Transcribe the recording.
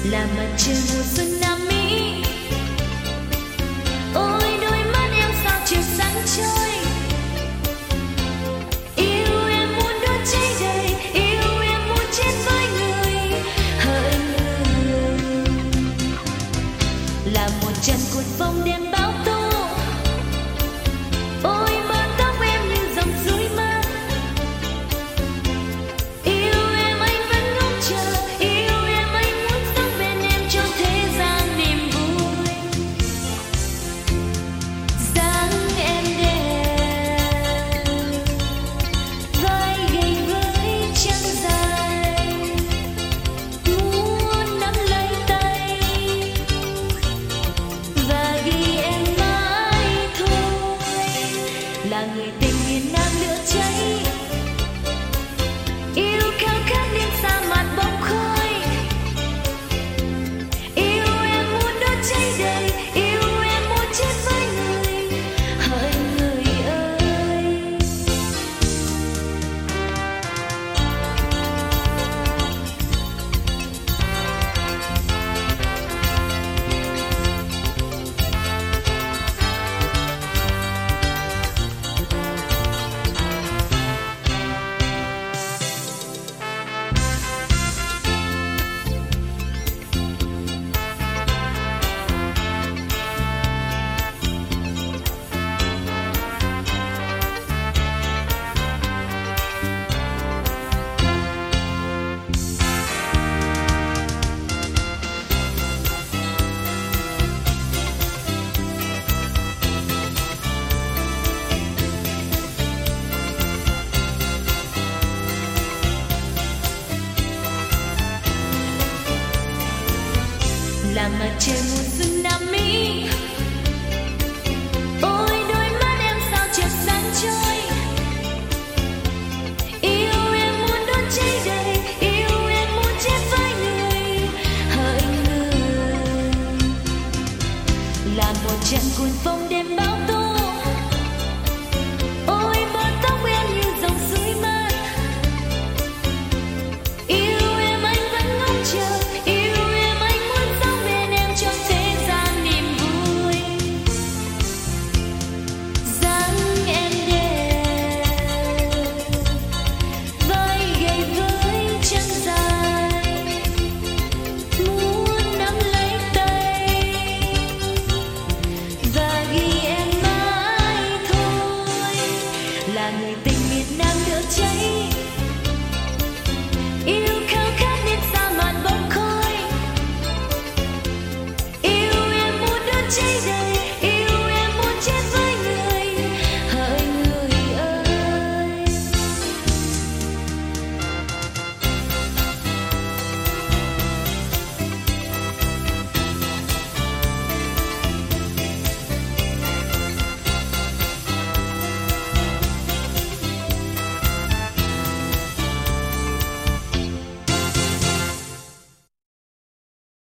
là mặt trời mùa xuân Nam Mỹ. Ôi đôi mắt em sao chiều sáng trôi, yêu em muốn đốt cháy đầy, yêu em muốn chết với người, hỡi người. Là một trận cuồng phong đêm bão tố, ôi mớ tóc em như dòng suối mát. Yêu em anh vẫn ngóng chờ, yêu em anh muốn sống bên em cho thế gian niềm vui. Dáng em đẹp, vai gầy với chân dài, muốn nắm lấy tay và ghi em mãi thôi. Là người tình miền Nam lửa cháy, yêu khao khát đến xa mặt bóng khói. Yêu em muốn đốt cháy đầy, yêu em muốn chết với người, hỡi người ơi. Là mặt trời mùa xuân Nam Mỹ, ôi đôi mắt em sao chiều sáng trôi, yêu em muốn đốt cháy đầy, yêu em muốn chết với người, hỡi người. Là một trận cuồng phong đêm bão